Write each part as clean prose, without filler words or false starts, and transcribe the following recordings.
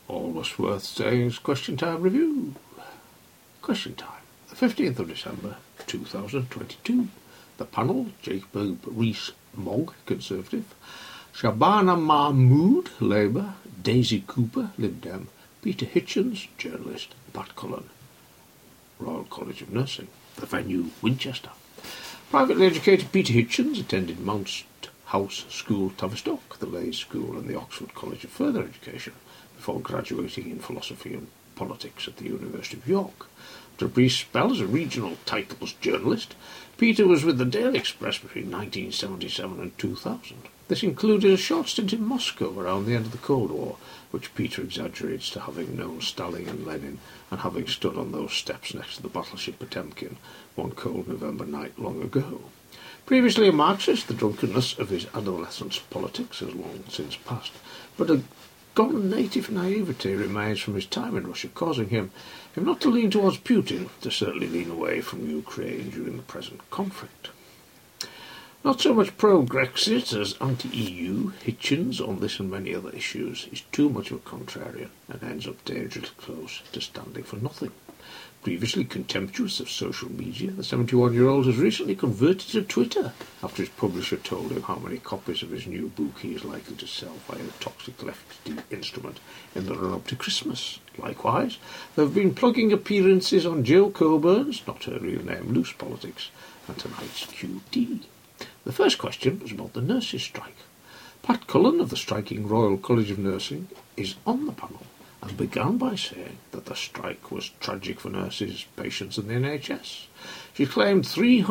All that's worth saying is Question Time Review. Question Time, the 15th of December 2022. The panel, Jacob Rees-Mogg, Conservative, Shabana Mahmood, Labour, Daisy Cooper, Lib Dem, Peter Hitchens, Journalist, Pat Cullen, Royal College of Nursing. The venue, Winchester. Privately educated Peter Hitchens attended Mount House School, Tavistock, the Leys School and the Oxford College of Further Education before graduating in philosophy and politics at the University of York. After a brief spell as a regional titles journalist, Peter was with the Daily Express between 1977 and 2000. This included a short stint in Moscow around the end of the Cold War, which Peter exaggerates to having known Stalin and Lenin and having stood on those steps next to the battleship Potemkin one cold November night long ago. Previously a Marxist, the drunkenness of his adolescence politics has long since passed, but a gone native naivety remains from his time in Russia, causing him, if not to lean towards Putin, to certainly lean away from Ukraine during the present conflict. Not so much pro-Brexit as anti-EU, Hitchens on this and many other issues is too much of a contrarian and ends up dangerously close to standing for nothing. Previously contemptuous of social media, the 71-year-old has recently converted to Twitter after his publisher told him how many copies of his new book he is likely to sell via a toxic lefty instrument in the run-up to Christmas. Likewise, there have been plugging appearances on Jill Coburn's, not her real name, Loose Politics, and tonight's QT. The first question was about the nurses' strike. Pat Cullen of the striking Royal College of Nursing is on the panel and began by saying that the strike was tragic for nurses, patients and the NHS. She claimed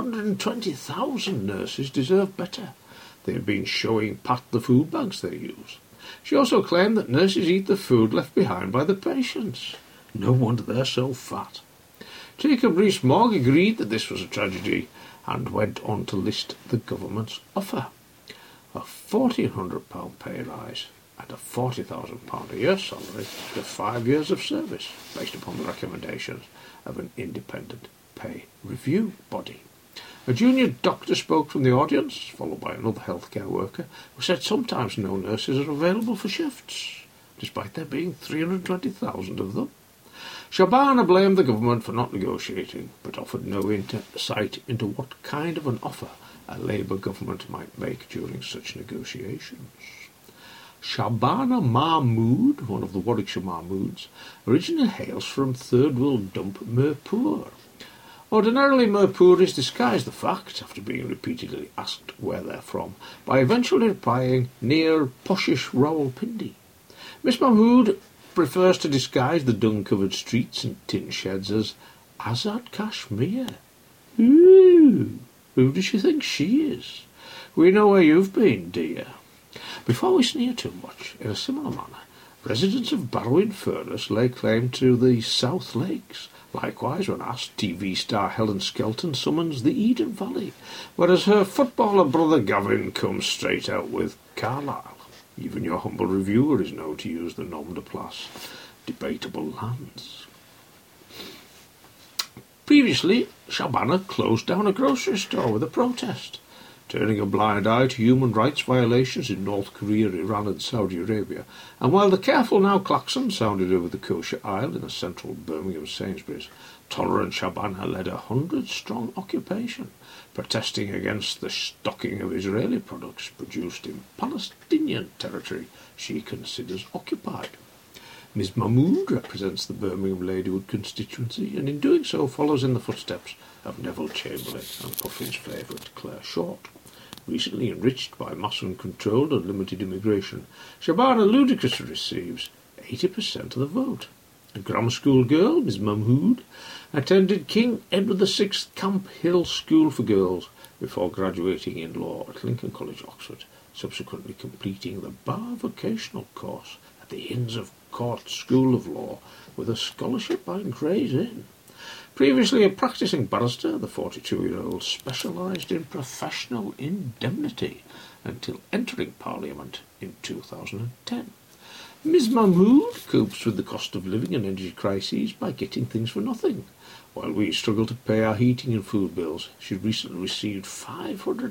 320,000 nurses deserve better. They have been showing Pat the food bags they use. She also claimed that nurses eat the food left behind by the patients. No wonder they're so fat. Jacob Rees-Mogg agreed that this was a tragedy and went on to list the government's offer. A £1,400 pay rise and a £40,000 a year salary for 5 years of service, based upon the recommendations of an independent pay review body. A junior doctor spoke from the audience, followed by another healthcare worker, who said sometimes no nurses are available for shifts, despite there being 320,000 of them. Shabana blamed the government for not negotiating, but offered no insight into what kind of an offer a Labour government might make during such negotiations. Shabana Mahmood, one of the Warwickshire Mahmoods, originally hails from third world dump Mirpur. Ordinarily, Mirpuris disguise the fact, after being repeatedly asked where they're from, by eventually replying near poshish Rawalpindi. Miss Mahmood prefers to disguise the dung-covered streets and tin sheds as Azad Kashmir. Ooh, who does she think she is? We know where you've been, dear. Before we sneer too much, in a similar manner, residents of Barrow-in-Furness lay claim to the South Lakes. Likewise, when asked, TV star Helen Skelton summons the Eden Valley, whereas her footballer brother Gavin comes straight out with Carlisle. Even your humble reviewer is known to use the nom de place, debatable lands. Previously, Shabana closed down a grocery store with a protest, turning a blind eye to human rights violations in North Korea, Iran and Saudi Arabia, and while the careful now klaxon sounded over the kosher aisle in a central Birmingham Sainsbury's, tolerant Shabana led a 100-strong occupation, protesting against the stocking of Israeli products produced in Palestinian territory she considers occupied. Ms Mahmood represents the Birmingham Ladywood constituency and in doing so follows in the footsteps of Neville Chamberlain and Puffin's favourite Claire Short. Recently enriched by mass-controlled and limited immigration, Shabana ludicrously receives 80% of the vote. A grammar school girl, Ms Mahmood, attended King Edward VI Camp Hill School for Girls before graduating in law at Lincoln College, Oxford, subsequently completing the bar vocational course at the Inns of Court School of Law with a scholarship by Gray's Inn. Previously a practising barrister, the 42-year-old specialised in professional indemnity until entering Parliament in 2010. Ms Mahmood copes with the cost of living and energy crises by getting things for nothing. While we struggle to pay our heating and food bills, she recently received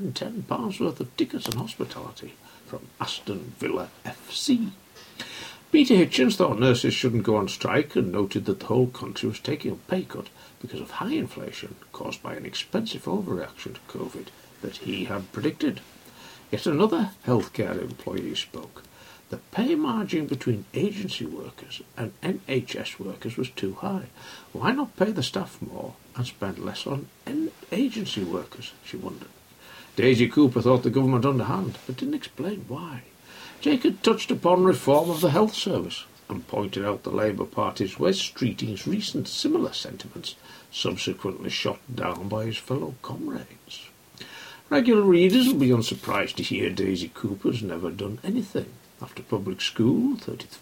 £510 worth of tickets and hospitality from Aston Villa FC. Peter Hitchens thought nurses shouldn't go on strike and noted that the whole country was taking a pay cut because of high inflation caused by an expensive overreaction to COVID that he had predicted. Yet another healthcare employee spoke. The pay margin between agency workers and NHS workers was too high. Why not pay the staff more and spend less on agency workers, she wondered. Daisy Cooper thought the government underhand, but didn't explain why. Jacob touched upon reform of the health service and pointed out the Labour Party's Wes Streeting's recent similar sentiments, subsequently shot down by his fellow comrades. Regular readers will be unsurprised to hear Daisy Cooper's never done anything. After public school,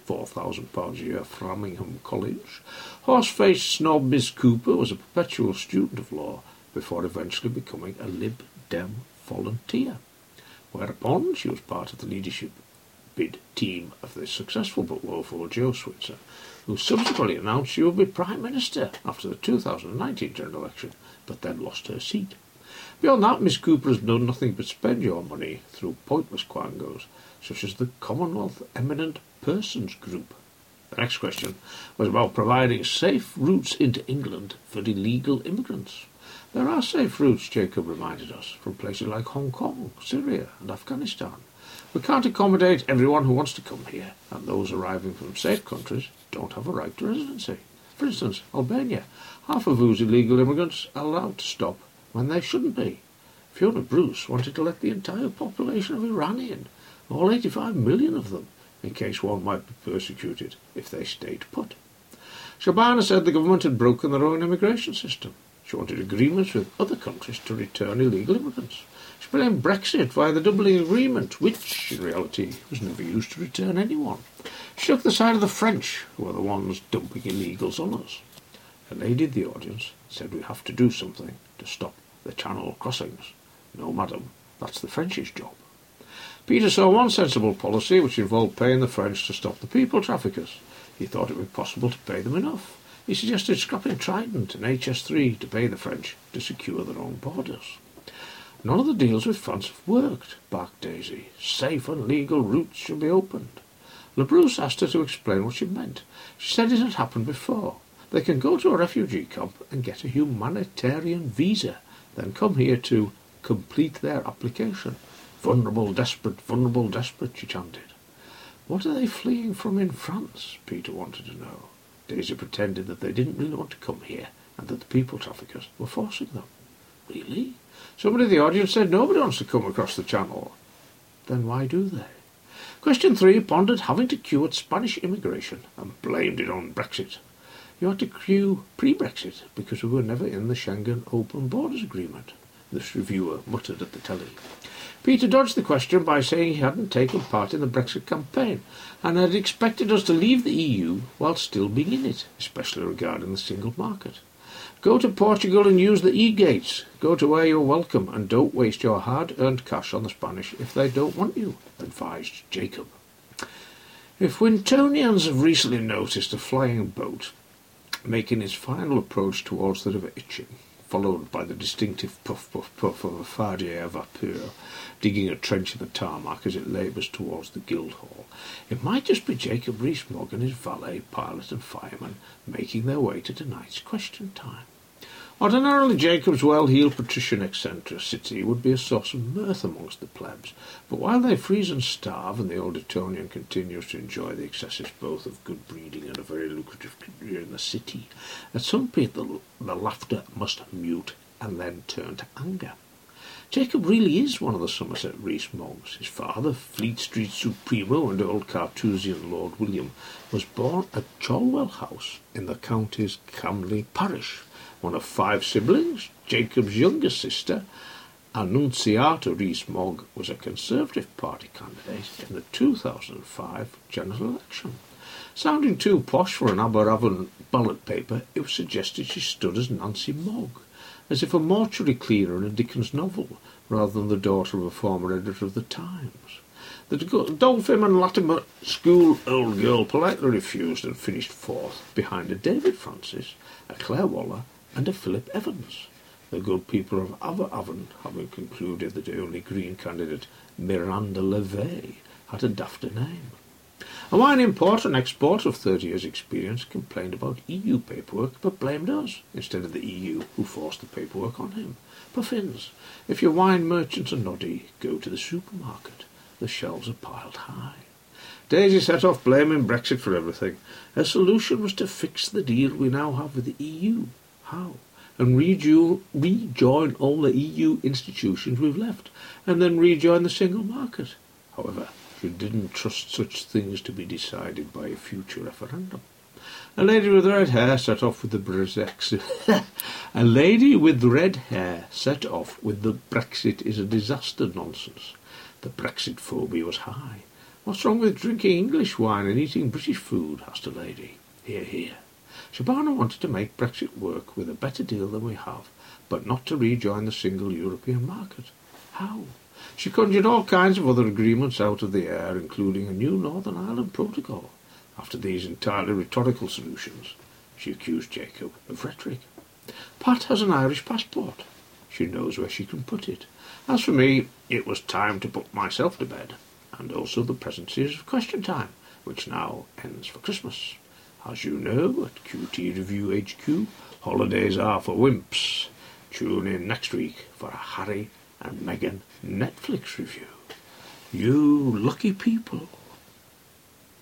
£34,000 a year, Framingham College, horse-faced snob Miss Cooper was a perpetual student of law before eventually becoming a Lib Dem volunteer, whereupon she was part of the leadership bid team of the successful but woeful Joe Switzer, who subsequently announced she would be Prime Minister after the 2019 general election, but then lost her seat. Beyond that, Miss Cooper has done nothing but spend your money through pointless quangos, such as the Commonwealth Eminent Persons Group. The next question was about providing safe routes into England for illegal immigrants. There are safe routes, Jacob reminded us, from places like Hong Kong, Syria and Afghanistan. We can't accommodate everyone who wants to come here, and those arriving from safe countries don't have a right to residency. For instance, Albania, half of whose illegal immigrants are allowed to stop when they shouldn't be. Fiona Bruce wanted to let the entire population of Iran in, all 85 million of them, in case one might be persecuted if they stayed put. Shabana said the government had broken their own immigration system. She wanted agreements with other countries to return illegal immigrants. She blamed Brexit via the Dublin Agreement, which, in reality, was never used to return anyone. She took the side of the French, who were the ones dumping illegals on us. A lady in the audience said we have to do something to stop the Channel crossings. No, madam, that's the French's job. Peter saw one sensible policy which involved paying the French to stop the people traffickers. He thought it would be possible to pay them enough. He suggested scrapping Trident and HS3 to pay the French to secure their own borders. None of the deals with France have worked, barked Daisy. Safe and legal routes should be opened. LeBruce asked her to explain what she meant. She said it had happened before. They can go to a refugee camp and get a humanitarian visa, then come here to complete their application. Vulnerable, desperate, she chanted. What are they fleeing from in France? Peter wanted to know. Daisy pretended that they didn't really want to come here and that the people traffickers were forcing them. Really? Somebody in the audience said nobody wants to come across the Channel. Then why do they? Question 3 pondered having to cure Spanish immigration and blamed it on Brexit. You had to queue pre-Brexit because we were never in the Schengen Open Borders Agreement, this reviewer muttered at the telly. Peter dodged the question by saying he hadn't taken part in the Brexit campaign and had expected us to leave the EU while still being in it, especially regarding the single market. Go to Portugal and use the e-gates. Go to where you're welcome and don't waste your hard-earned cash on the Spanish if they don't want you, advised Jacob. If Wintonians have recently noticed a flying boat making its final approach towards the River Itchen, followed by the distinctive puff puff puff of a Fardier vapeur digging a trench in the tarmac as it labours towards the Guildhall, it might just be Jacob Rees-Mogg and his valet, pilot and fireman making their way to tonight's question time. Ordinarily, Jacob's well-heeled patrician eccentricity would be a source of mirth amongst the plebs, but while they freeze and starve and the old Etonian continues to enjoy the excesses both of good breeding and a very lucrative career in the city, at some point the laughter must mute and then turn to anger. Jacob really is one of the Somerset Rees-Moggs. His father, Fleet Street Supremo and old Carthusian Lord William, was born at Cholwell House in the county's Camley parish. One of 5 siblings, Jacob's younger sister, Annunziata Rees-Mogg, was a Conservative Party candidate in the 2005 general election. Sounding too posh for an Aberavon ballot paper, it was suggested she stood as Nancy Mogg, as if a mortuary cleaner in a Dickens novel, rather than the daughter of a former editor of the Times. The Dolphin and Latimer School old girl politely refused and finished 4th, behind a David Francis, a Claire Waller, and a Philip Evans, the good people of Aberavon having concluded that the only Green candidate, Miranda Levey, had a dafter name. A wine importer and exporter of 30 years' experience complained about EU paperwork but blamed us instead of the EU who forced the paperwork on him. Puffins, if your wine merchants are noddy, go to the supermarket. The shelves are piled high. Daisy set off blaming Brexit for everything. Her solution was to fix the deal we now have with the EU. How? And rejoin all the EU institutions we've left, and then rejoin the single market. However, she didn't trust such things to be decided by a future referendum. A lady with red hair set off with the Brexit. A lady with red hair set off with the Brexit is a disaster nonsense. The Brexit phobia was high. What's wrong with drinking English wine and eating British food? Asked a lady. Hear, hear. Shabana wanted to make Brexit work with a better deal than we have, but not to rejoin the single European market. How? She conjured all kinds of other agreements out of the air, including a new Northern Ireland protocol. After these entirely rhetorical solutions, she accused Jacob of rhetoric. Pat has an Irish passport. She knows where she can put it. As for me, it was time to put myself to bed, and also the present series of Question Time, which now ends for Christmas. As you know, at QT Review HQ, holidays are for wimps. Tune in next week for a Harry and Meghan Netflix review. You lucky people.